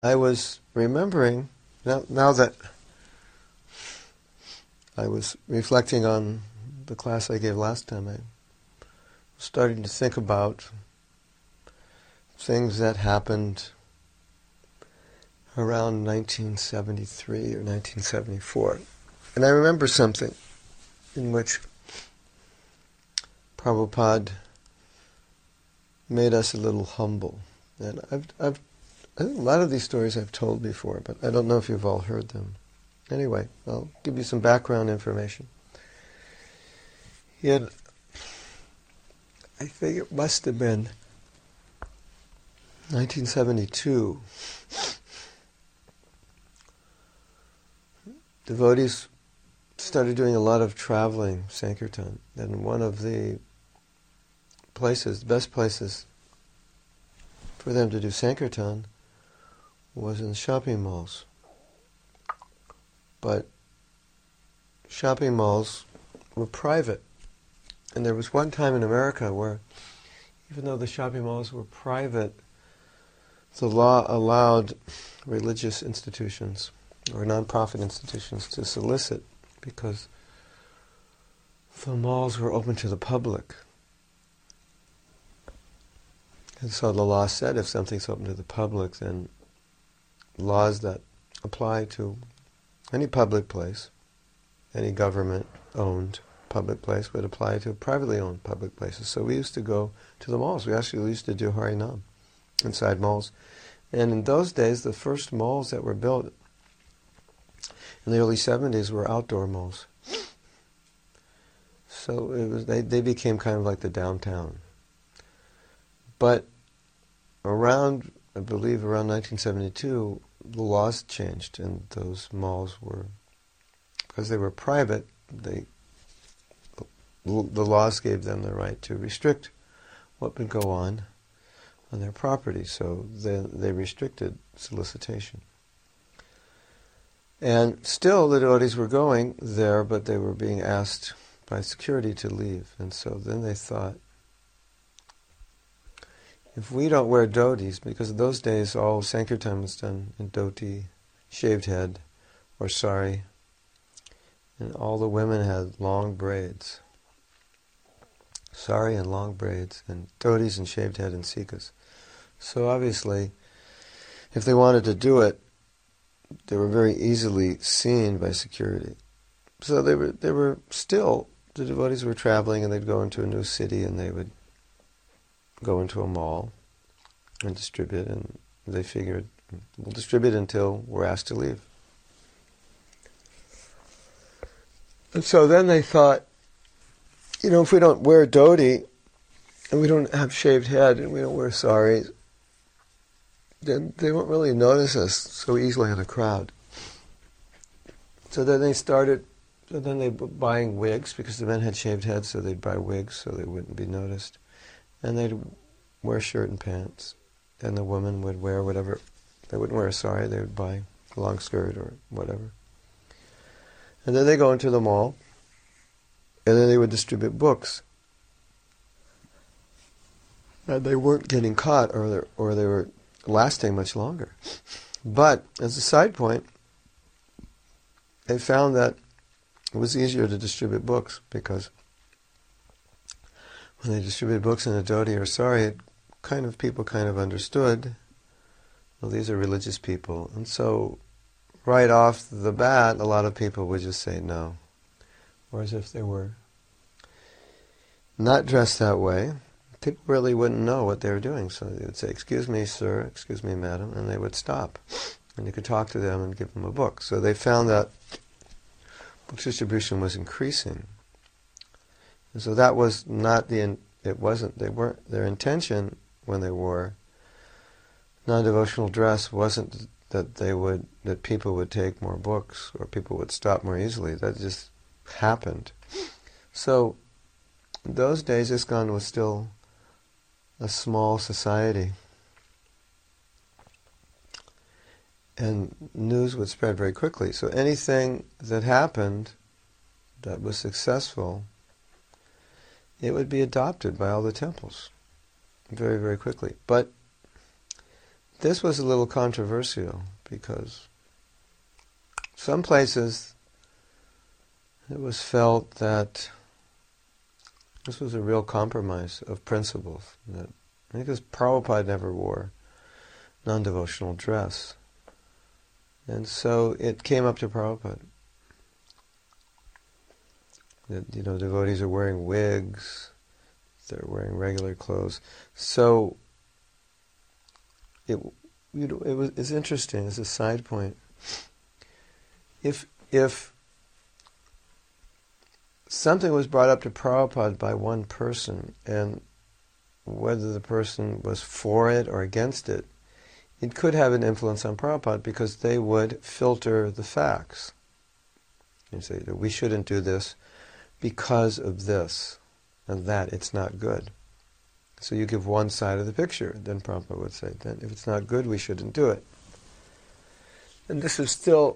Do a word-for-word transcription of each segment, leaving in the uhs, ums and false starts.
I was remembering, now, now that I was reflecting on the class I gave last time, I was starting to think about things that happened around nineteen seventy-three or nineteen seventy-four. And I remember something in which Prabhupada made us a little humble. And I've, I've, I think a lot of these stories I've told before, but I don't know if you've all heard them. Anyway, I'll give you some background information. He had, I think it must have been nineteen seventy-two. Devotees started doing a lot of traveling Sankirtan, and one of the places, the best places for them to do Sankirtan was in shopping malls. But shopping malls were private. And there was one time in America where, even though the shopping malls were private, the law allowed religious institutions or non-profit institutions to solicit, because the malls were open to the public. And so the law said if something's open to the public, then laws that apply to any public place, any government-owned public place, would apply to privately owned public places. So we used to go to the malls. We actually used to do Harinam inside malls. And in those days, the first malls that were built in the early seventies were outdoor malls. So it was they, they became kind of like the downtown. But around, I believe around nineteen seventy-two, the laws changed, and those malls were, because they were private, they the laws gave them the right to restrict what would go on on their property. So they, they restricted solicitation. And still the devotees were going there, but they were being asked by security to leave. And so then they thought, if we don't wear dhotis, because in those days all Sankirtan was done in dhoti, shaved head, or sari, and all the women had long braids. Sari and long braids, and dhotis and shaved head and sikas. So obviously, if they wanted to do it, they were very easily seen by security. So they were they were still, the devotees were traveling, and they'd go into a new city, and they would go into a mall and distribute, and they figured, we'll distribute until we're asked to leave. And so then they thought, you know, if we don't wear dhoti, and we don't have shaved head, and we don't wear saris, then they won't really notice us so easily in a crowd. So then they started, so then they were buying wigs, because the men had shaved heads, so they'd buy wigs so they wouldn't be noticed. And they'd wear shirt and pants. And the women would wear whatever, they wouldn't wear a sari, they would buy a long skirt or whatever. And then they go into the mall, and then they would distribute books. And they weren't getting caught, or they, or they were lasting much longer. But, as a side point, they found that it was easier to distribute books, because when they distributed books in a dhoti or sari, it kind of, people kind of understood, well, these are religious people. And so, right off the bat, a lot of people would just say no. Whereas if they were not dressed that way, people really wouldn't know what they were doing. So they would say, excuse me, sir, excuse me, madam, and they would stop. And you could talk to them and give them a book. So they found that book distribution was increasing. And so that was not the, in, it wasn't, they weren't, their intention when they wore non-devotional dress wasn't that they would, that people would take more books or people would stop more easily. That just happened. So in those days, ISKCON was still a small society. And news would spread very quickly. So anything that happened that was successful, it would be adopted by all the temples very, very quickly. But this was a little controversial because some places it was felt that this was a real compromise of principles. That, because Prabhupada never wore non-devotional dress. And so it came up to Prabhupada that, you know, devotees are wearing wigs, they're wearing regular clothes. So it, you know, it was it's interesting as a side point. If if something was brought up to Prabhupada by one person, and whether the person was for it or against it, it could have an influence on Prabhupada because they would filter the facts. You say, we shouldn't do this because of this and that, it's not good. So you give one side of the picture, then Prabhupada would say, then if it's not good, we shouldn't do it. And this is still,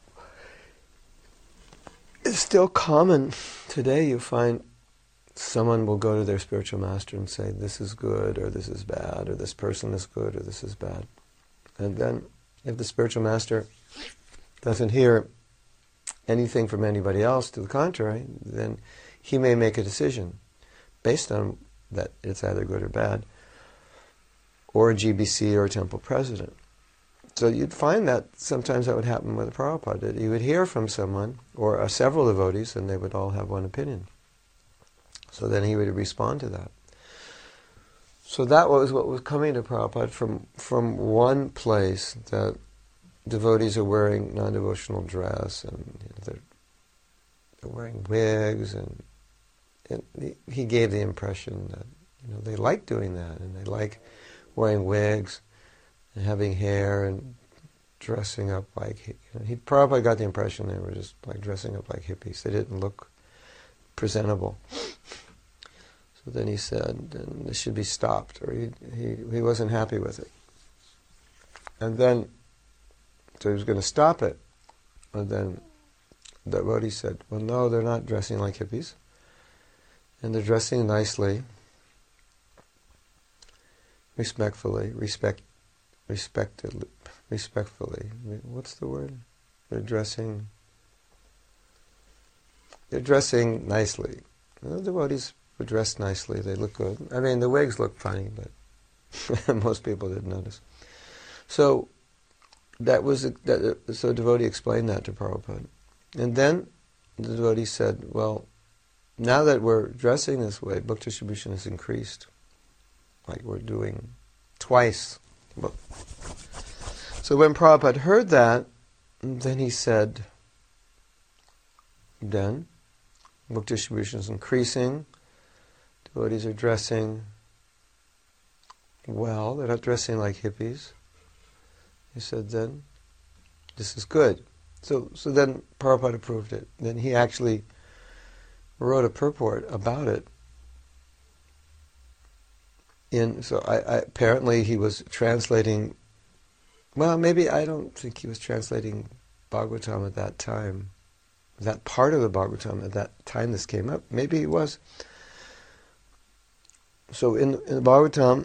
it's still common today. You find someone will go to their spiritual master and say, this is good, or this is bad, or this person is good, or this is bad. And then if the spiritual master doesn't hear anything from anybody else to the contrary, then he may make a decision based on that it's either good or bad, or a G B C or a temple president. So you'd find that sometimes that would happen with Prabhupada, that he would hear from someone, or uh, several devotees, and they would all have one opinion. So then he would respond to that. So that was what was coming to Prabhupada from, from one place, that devotees are wearing non-devotional dress, and you know, they're, they're wearing wigs, and, and he, he gave the impression that, you know, they like doing that, and they like wearing wigs and having hair and dressing up like, you know, he probably got the impression they were just like dressing up like hippies. They didn't look presentable. So then he said, and this should be stopped, or he, he he wasn't happy with it. And then, so he was going to stop it. And then the devotee said, well, no, they're not dressing like hippies. And they're dressing nicely, respectfully, respect, respectedly, respectfully. What's the word? They're dressing, they're dressing nicely. The devotees were dressed nicely, they look good. I mean, the wigs look funny, but most people didn't notice. So that was a, that, so devotee explained that to Prabhupada. And then the devotee said, well, now that we're dressing this way, book distribution has increased. Like we're doing twice. So when Prabhupada heard that, then he said, then book distribution is increasing, devotees are dressing well, they're not dressing like hippies. He said, then this is good. So so then Prabhupada approved it. Then he actually wrote a purport about it. In so I, I apparently he was translating, well, maybe I don't think he was translating Bhagavatam at that time. That part of the Bhagavatam at that time this came up. Maybe he was. So in, in the Bhagavatam,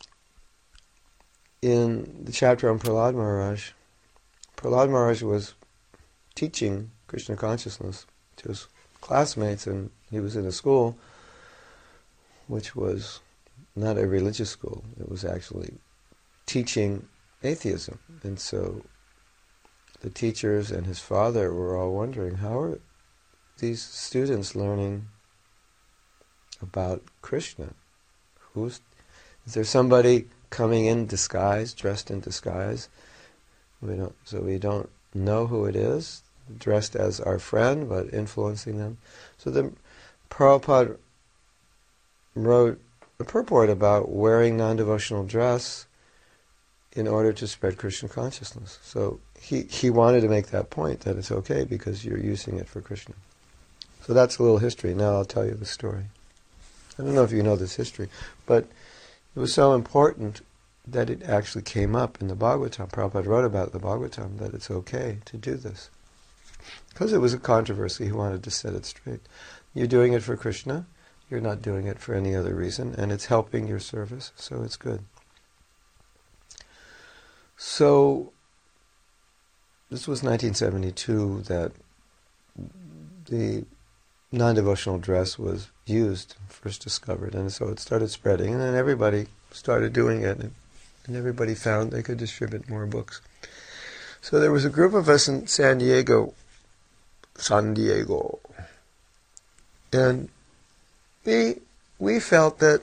in the chapter on Prahlad Maharaj, Prahlad Maharaj was teaching Krishna consciousness to his classmates, and he was in a school which was not a religious school. It was actually teaching atheism. And so the teachers and his father were all wondering, how are these students learning about Krishna? Who's, is there somebody coming in disguise, dressed in disguise? We don't, so we don't know who it is, dressed as our friend, but influencing them. So then Prabhupada wrote a purport about wearing non-devotional dress in order to spread Krishna consciousness. So he, he wanted to make that point, that it's okay because you're using it for Krishna. So that's a little history. Now I'll tell you the story. I don't know if you know this history, but it was so important that it actually came up in the Bhagavatam. Prabhupada wrote about the Bhagavatam, that it's okay to do this. Because it was a controversy, he wanted to set it straight. You're doing it for Krishna, you're not doing it for any other reason, and it's helping your service, so it's good. So this was nineteen seventy-two that the non-devotional dress was used, first discovered, and so it started spreading, and then everybody started doing it, and, and everybody found they could distribute more books. So there was a group of us in San Diego, San Diego, and we we felt that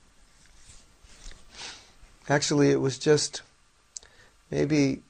actually it was just maybe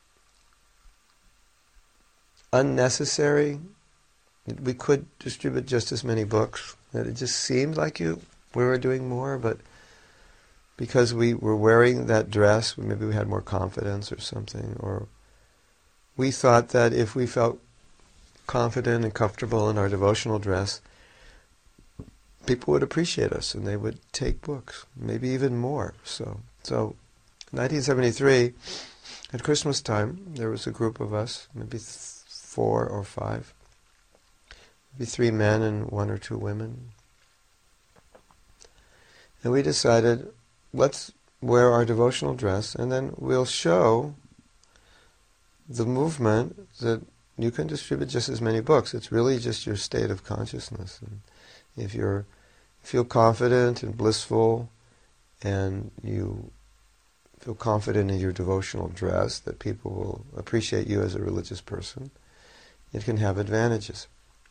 unnecessary. We could distribute just as many books. That it just seemed like you we were doing more, but because we were wearing that dress, maybe we had more confidence or something, or we thought that if we felt confident and comfortable in our devotional dress, people would appreciate us and they would take books, maybe even more. So, so nineteen seventy-three, at Christmas time, there was a group of us, maybe th- four or five, maybe three men and one or two women. And we decided, let's wear our devotional dress and then we'll show the movement that you can distribute just as many books. It's really just your state of consciousness. And if you feel confident and blissful and you feel confident in your devotional dress, that people will appreciate you as a religious person, it can have advantages.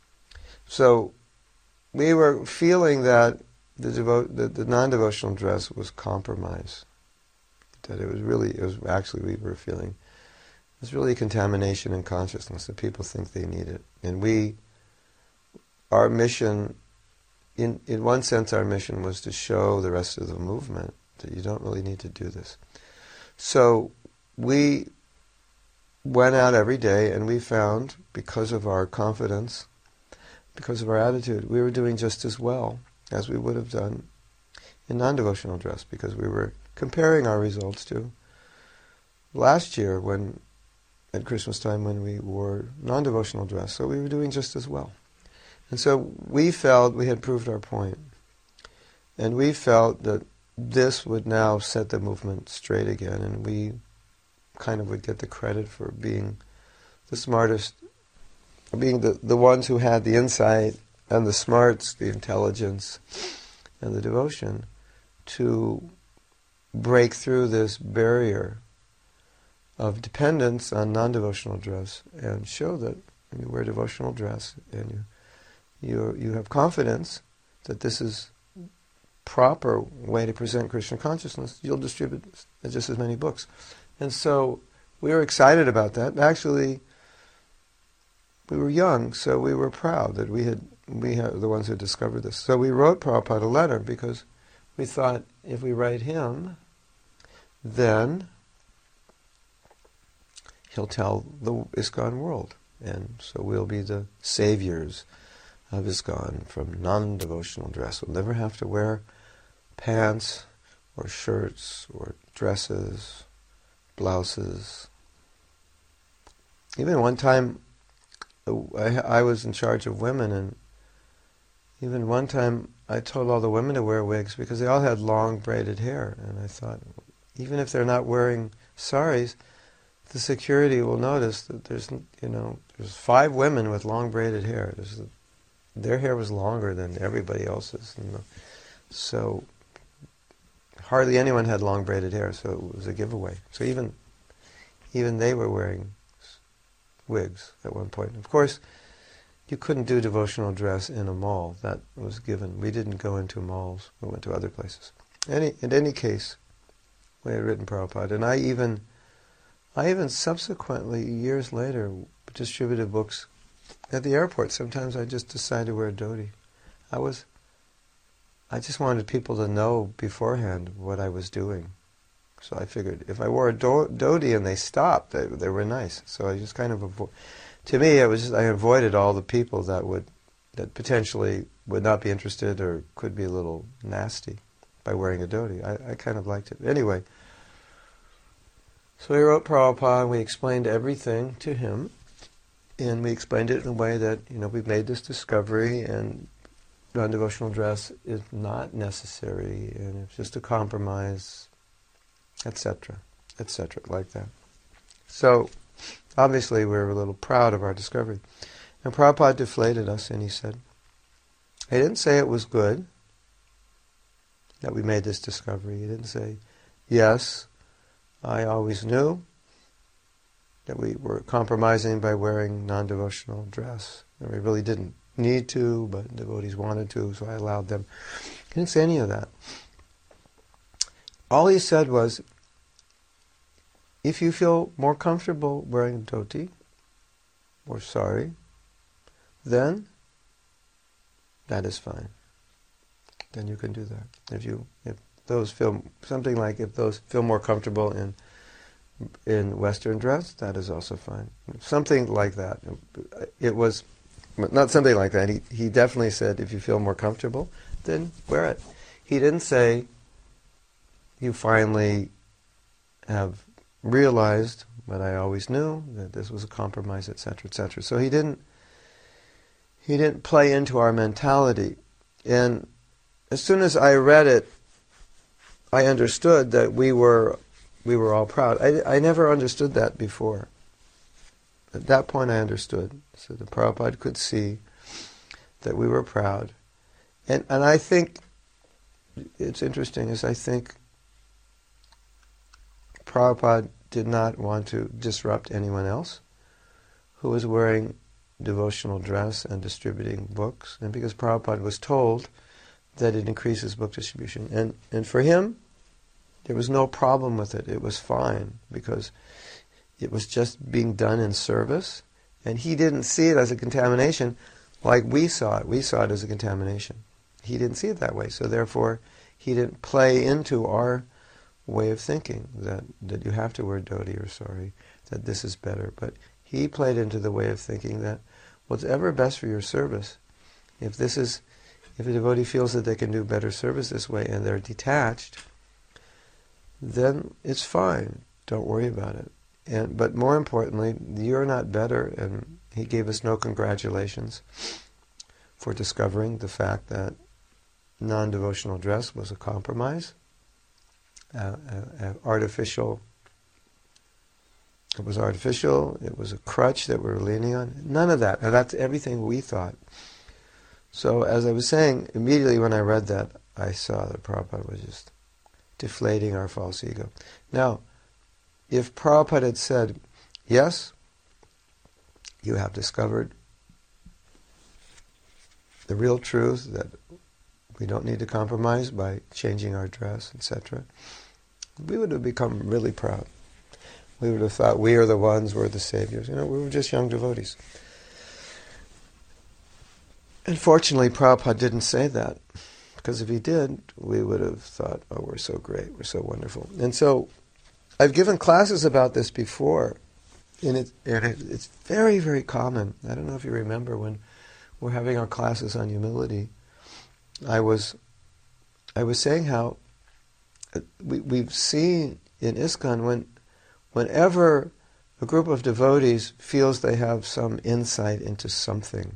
So we were feeling that the, devo- the, the non-devotional dress was compromise. That it was really, it was actually we were feeling, it was really contamination in consciousness, that people think they need it. And we, our mission, in, in one sense our mission was to show the rest of the movement that you don't really need to do this. So we went out every day and we found, because of our confidence, because of our attitude, we were doing just as well as we would have done in non-devotional dress, because we were comparing our results to last year when, at Christmas time, when we wore non-devotional dress. So we were doing just as well. And so we felt we had proved our point. And we felt that this would now set the movement straight again, and we kind of would get the credit for being the smartest, being the, the ones who had the insight and the smarts, the intelligence and the devotion to break through this barrier of dependence on non-devotional dress and show that when you wear devotional dress and you you you have confidence that this is proper way to present Krishna consciousness, you'll distribute just as many books. And so we were excited about that. Actually, we were young, so we were proud that we had we had the ones who discovered this. So we wrote Prabhupada a letter because we thought if we write him, then he'll tell the ISKCON world. And so we'll be the saviors of ISKCON from non-devotional dress. We'll never have to wear pants or shirts or dresses, blouses. Even one time, I, I was in charge of women, and even one time I told all the women to wear wigs because they all had long braided hair. And I thought, even if they're not wearing saris, the security will notice that there's, you know, there's five women with long braided hair. There's, their hair was longer than everybody else's. You know. So hardly anyone had long braided hair, so it was a giveaway. So even even they were wearing wigs at one point. Of course, you couldn't do devotional dress in a mall. That was given. We didn't go into malls. We went to other places. Any, in any case, we had written Prabhupada, and I even, I even subsequently, years later, distributed books at the airport. Sometimes I just decided to wear a dhoti. I was, I just wanted people to know beforehand what I was doing. So I figured if I wore a do- dhoti and they stopped, they, they were nice. So I just kind of avo- to me, it was just, I avoided all the people that would, that potentially would not be interested or could be a little nasty by wearing a dhoti. I, I kind of liked it. Anyway, so we wrote Prabhupada and we explained everything to him. And we explained it in a way that, you know, we've made this discovery and non-devotional dress is not necessary and it's just a compromise, et cetera. et cetera, like that. So, obviously, we were a little proud of our discovery. And Prabhupada deflated us, and he said, he didn't say it was good that we made this discovery. He didn't say, yes, I always knew that we were compromising by wearing non-devotional dress. And we really didn't need to, but devotees wanted to, so I allowed them. He didn't say any of that. All he said was, if you feel more comfortable wearing dhoti or sari, then that is fine. Then you can do that. If you, if those feel something like if those feel more comfortable in in Western dress, that is also fine. Something like that. It was not something like that. He he definitely said, if you feel more comfortable, then wear it. He didn't say, you finally have realized what I always knew, that this was a compromise, et cetera, et cetera. So he didn't he didn't play into our mentality. And as soon as I read it, I understood that we were we were all proud. I, I never understood that before. At that point I understood. So the Prabhupada could see that we were proud. And and I think it's interesting, is I think Prabhupada did not want to disrupt anyone else who was wearing devotional dress and distributing books, and because Prabhupada was told that it increases book distribution. And, and for him, there was no problem with it. It was fine, because it was just being done in service, and he didn't see it as a contamination like we saw it. We saw it as a contamination. He didn't see it that way, so therefore he didn't play into our way of thinking that, that you have to wear dhoti or sari, that this is better. But he played into the way of thinking that what's ever best for your service, if this is, if a devotee feels that they can do better service this way and they're detached, then it's fine. Don't worry about it. And but more importantly, you're not better, and he gave us no congratulations for discovering the fact that non-devotional dress was a compromise, uh, uh, uh, artificial. It was artificial. It was a crutch that we were leaning on. None of that. And that's everything we thought. So as I was saying, immediately when I read that, I saw that Prabhupada was just deflating our false ego. Now, if Prabhupada had said, yes, you have discovered the real truth that we don't need to compromise by changing our dress, et cetera, we would have become really proud. We would have thought we are the ones, we're the saviors. You know, we were just young devotees. Unfortunately, Prabhupada didn't say that, because if he did, we would have thought, oh, we're so great, we're so wonderful. And so, I've given classes about this before, and, it, and it, it's very, very common. I don't know if you remember when we're having our classes on humility, I was I was saying how we, we've seen in ISKCON when whenever a group of devotees feels they have some insight into something,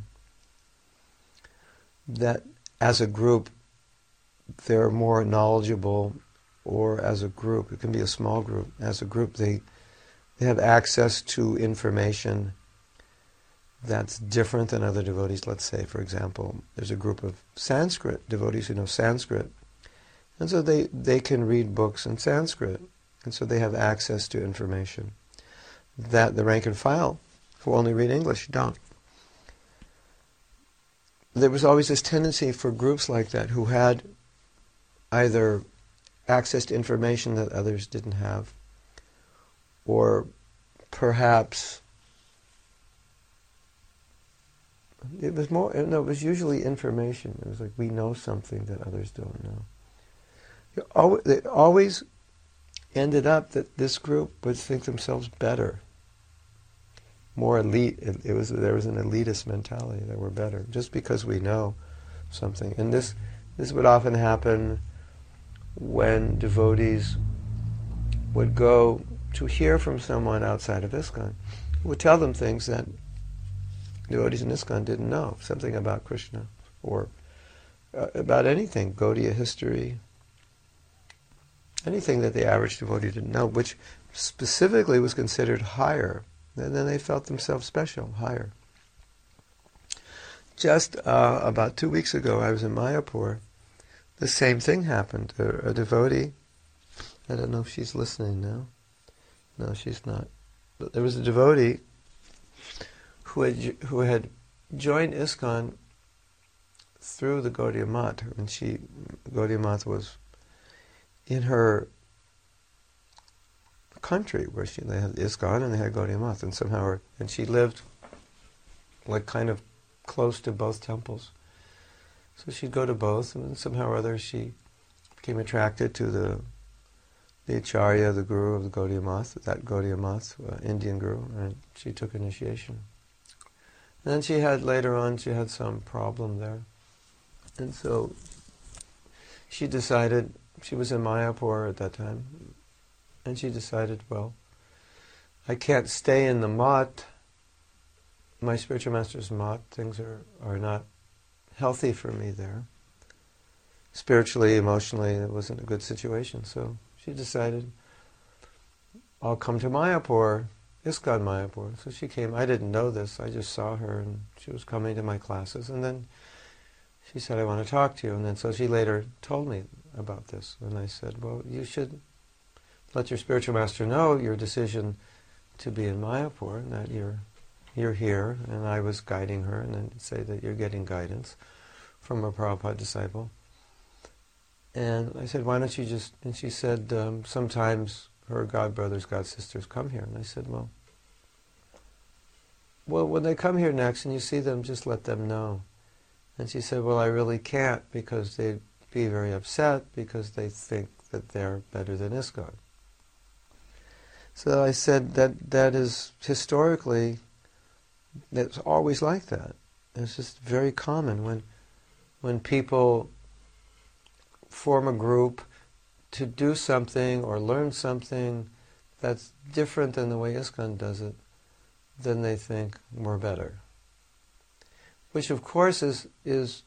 that as a group they're more knowledgeable, or as a group, it can be a small group, as a group they they have access to information that's different than other devotees. Let's say, for example, there's a group of Sanskrit devotees who know Sanskrit, and so they, they can read books in Sanskrit, and so they have access to information that the rank and file, who only read English, don't. There was always this tendency for groups like that who had either access to information that others didn't have, or perhaps it was more, no, it was usually information. It was like, we know something that others don't know. It always, it always ended up that this group would think themselves better, more elite. It, it was there was an elitist mentality that we're better just because we know something. And this this would often happen when devotees would go to hear from someone outside of ISKCON, who would tell them things that devotees in ISKCON didn't know, something about Krishna, or uh, about anything, Gaudiya history, anything that the average devotee didn't know, which specifically was considered higher. And then they felt themselves special, higher. Just uh, about two weeks ago, I was in Mayapur. The same thing happened. A, a devotee, I don't know if she's listening now. No, she's not. But there was a devotee who had who had joined ISKCON through the Gaudiya Math. And she, Gaudiya Math was in her country where she they had ISKCON and they had Gaudiya Math, and somehow her, and she lived like kind of close to both temples. So she'd go to both, and somehow or other she became attracted to the the Acharya, the guru of the Gaudiya Math, that Gaudiya Math, uh, Indian guru, and she took initiation. And then she had, later on, she had some problem there. And so she decided, she was in Mayapur at that time, and she decided, well, I can't stay in the Math, my spiritual master's Math, things are, are not healthy for me there. Spiritually, emotionally, it wasn't a good situation, so she decided, I'll come to Mayapur, ISKCON Mayapur. So she came. I didn't know this. I just saw her, and she was coming to my classes. And then she said, I want to talk to you. And then so she later told me about this. And I said, well, you should let your spiritual master know your decision to be in Mayapur, and that you're, you're here. And I was guiding her, and then say that you're getting guidance from a Prabhupada disciple. And I said, why don't you just... And she said, um, sometimes her godbrothers, godsisters come here. And I said, well, well, when they come here next and you see them, just let them know. And she said, well, I really can't, because they'd be very upset because they think that they're better than ISKCON. So I said that that is historically, that's always like that. It's just very common when when people form a group to do something or learn something that's different than the way ISKCON does it, then they think we're better. Which of course is is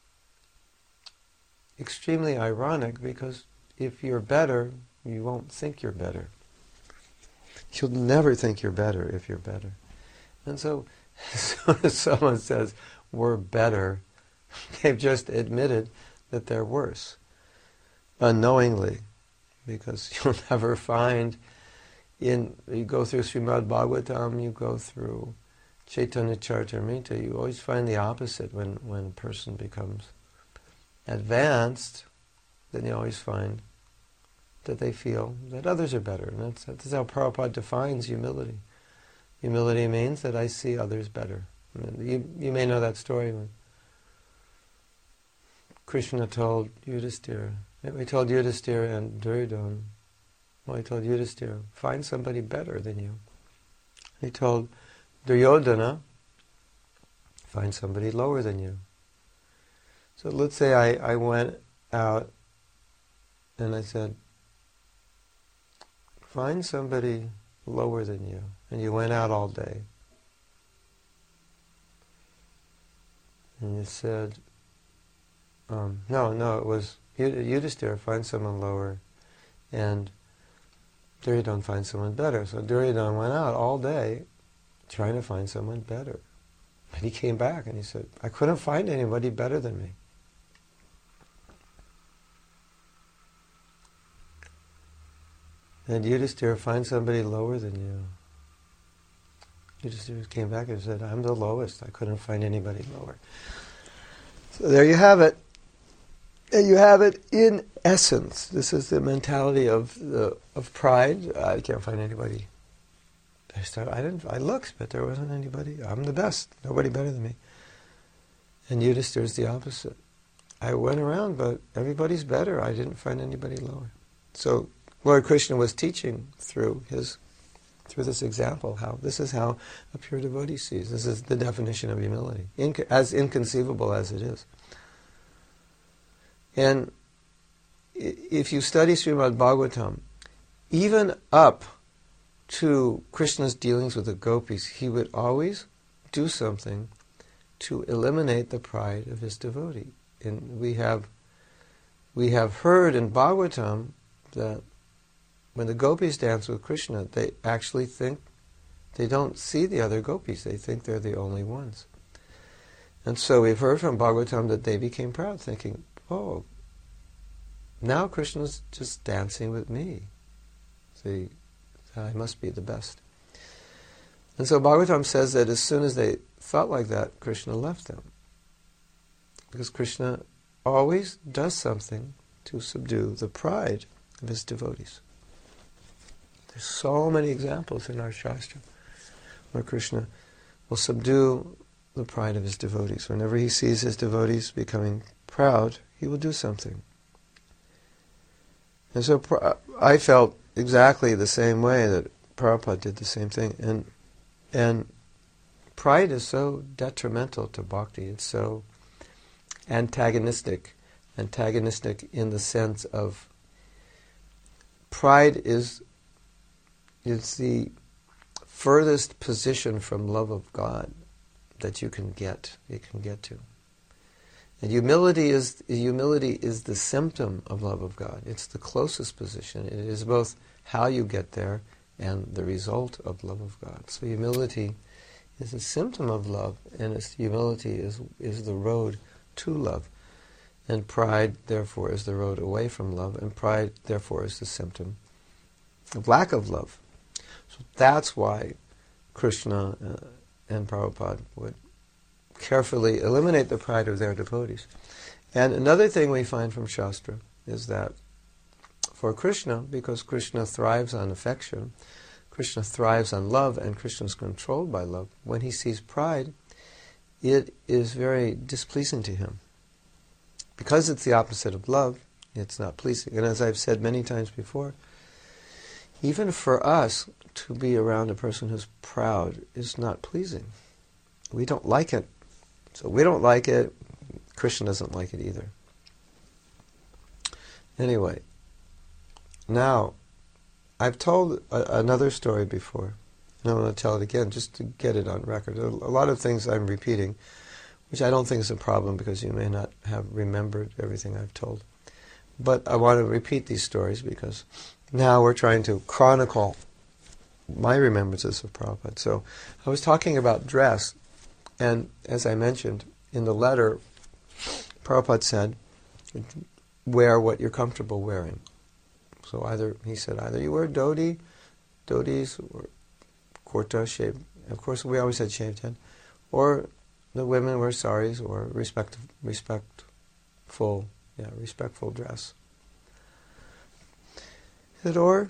extremely ironic, because if you're better, you won't think you're better. You'll never think you're better if you're better. And so, as soon as someone says, we're better, they've just admitted that they're worse. Unknowingly, because you'll never find in, you go through Srimad Bhagavatam, you go through Chaitanya Charitamrita, you always find the opposite. When, when a person becomes advanced, then you always find that they feel that others are better. And that's, that's how Prabhupada defines humility. Humility means that I see others better. You, you may know that story when Krishna told Yudhisthira, he told Yudhisthira and Duryodhana, well, he told Yudhisthira, find somebody better than you. He told Duryodhana, find somebody lower than you. So let's say I, I went out and I said, find somebody lower than you. And you went out all day. And you said, um, no, no, it was Yudhisthira, find someone lower. And Duryodhana, find someone better. So Duryodhana went out all day trying to find someone better. And he came back and he said, I couldn't find anybody better than me. And Yudhisthira, find somebody lower than you. Yudhisthira came back and said, I'm the lowest. I couldn't find anybody lower. So there you have it. And you have it in essence. This is the mentality of the of pride. I can't find anybody. I started, I didn't. I looked, but there wasn't anybody. I'm the best. Nobody better than me. And Yudhisthira's the opposite. I went around, but everybody's better. I didn't find anybody lower. So Lord Krishna was teaching through his through this example how this is how a pure devotee sees. This is the definition of humility, Inc- as inconceivable as it is. And if you study Srimad Bhagavatam, even up to Krishna's dealings with the gopis, he would always do something to eliminate the pride of his devotee. And we have we have heard in Bhagavatam that when the gopis dance with Krishna, they actually think, they don't see the other gopis, they think they're the only ones. And so we've heard from Bhagavatam that they became proud, thinking, oh, now Krishna's just dancing with me. See, I must be the best. And so Bhagavatam says that as soon as they thought like that, Krishna left them. Because Krishna always does something to subdue the pride of his devotees. There's so many examples in our Shastra where Krishna will subdue the pride of his devotees. Whenever he sees his devotees becoming proud, he will do something. And so I felt exactly the same way that Prabhupada did the same thing. And and pride is so detrimental to bhakti. It's so antagonistic. Antagonistic in the sense of pride is is the furthest position from love of God that you can get, you can get to. And humility is humility is the symptom of love of God. It's the closest position. It is both how you get there and the result of love of God. So humility is a symptom of love, and its humility is is the road to love. And pride, therefore, is the road away from love, and pride, therefore, is the symptom of lack of love. So that's why Krishna uh, and Prabhupada would carefully eliminate the pride of their devotees. And another thing we find from Shastra is that for Krishna, because Krishna thrives on affection, Krishna thrives on love, and Krishna is controlled by love, when he sees pride, it is very displeasing to him. Because it's the opposite of love, it's not pleasing. And as I've said many times before, even for us to be around a person who's proud is not pleasing. We don't like it. So we don't like it. Krishna doesn't like it either. Anyway, now, I've told a, another story before, and I want to tell it again just to get it on record. A, a lot of things I'm repeating, which I don't think is a problem because you may not have remembered everything I've told. But I want to repeat these stories because now we're trying to chronicle my remembrances of Prabhupada. So I was talking about dress, and as I mentioned, in the letter, Prabhupada said, wear what you're comfortable wearing. So either, he said, either you wear dhoti, dhotis, or kurta, shaved, of course we always had shaved head, or the women wear saris, or respect, respectful, yeah, respectful dress. He said, or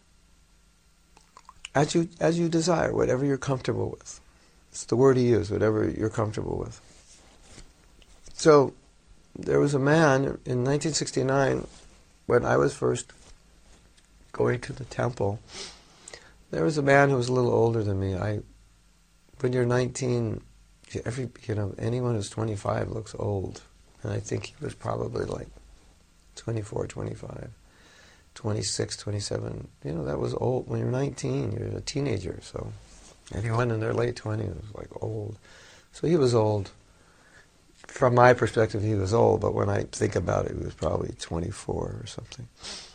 as you as you desire, whatever you're comfortable with. It's the word he used, whatever you're comfortable with. So there was a man in nineteen sixty-nine, when I was first going to the temple, there was a man who was a little older than me. I, when you're nineteen, every you know anyone who's twenty-five looks old, and I think he was probably like twenty-four, twenty-five, twenty-six, twenty-seven. You know, that was old. When you're nineteen, you're a teenager. So anyone in their late twenties was like old. So he was old. From my perspective, he was old, but when I think about it, he was probably twenty-four or something.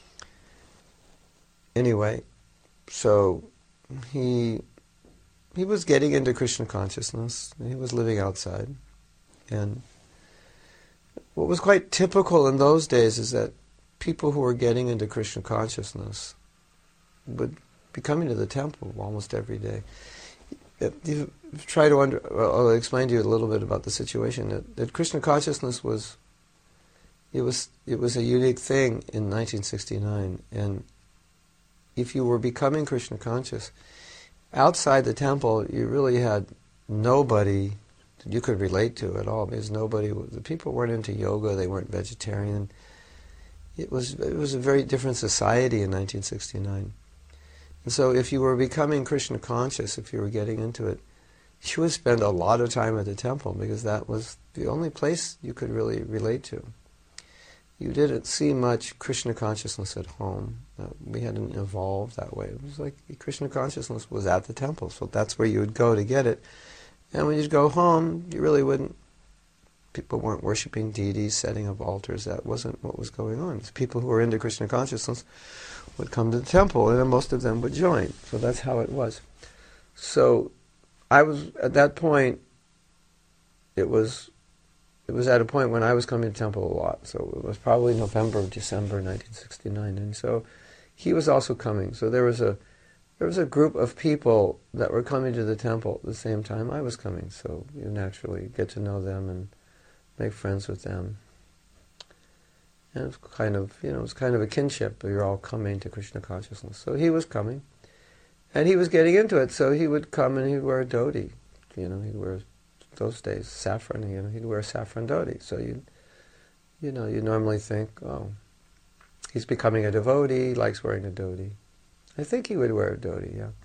Anyway, so he he was getting into Krishna consciousness. He was living outside. And what was quite typical in those days is that people who were getting into Krishna consciousness would be coming to the temple almost every day. You try to under, well, I'll explain to you a little bit about the situation. That, that Krishna consciousness was, it was, it was a unique thing in nineteen sixty-nine. And if you were becoming Krishna conscious, outside the temple, you really had nobody that you could relate to at all. Because nobody, the people weren't into yoga. They weren't vegetarian. It was, it was a very different society in nineteen sixty-nine. And so if you were becoming Krishna conscious, if you were getting into it, you would spend a lot of time at the temple because that was the only place you could really relate to. You didn't see much Krishna consciousness at home. Uh, we hadn't evolved that way. It was like Krishna consciousness was at the temple, so that's where you would go to get it. And when you'd go home, you really wouldn't People weren't worshipping deities, setting up altars. That wasn't what was going on. It's people who were into Krishna consciousness would come to the temple, and then most of them would join. So that's how it was. So I was, at that point, it was it was at a point when I was coming to temple a lot. So it was probably November, December nineteen sixty-nine. And so he was also coming. So there was a there was a group of people that were coming to the temple at the same time I was coming. So you naturally get to know them and make friends with them. And it was kind of, you know, it was kind of a kinship. You're all coming to Krishna consciousness. So he was coming. And he was getting into it. So he would come and he'd wear a dhoti. You know, he'd wear, those days, saffron, you know, he'd wear a saffron dhoti. So you you know, you normally think, oh, he's becoming a devotee, he likes wearing a dhoti. I think he would wear a dhoti, yeah.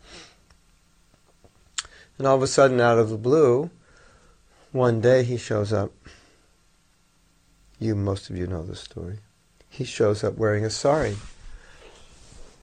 And all of a sudden, out of the blue, one day he shows up. You, most of you know the story. He shows up wearing a sari.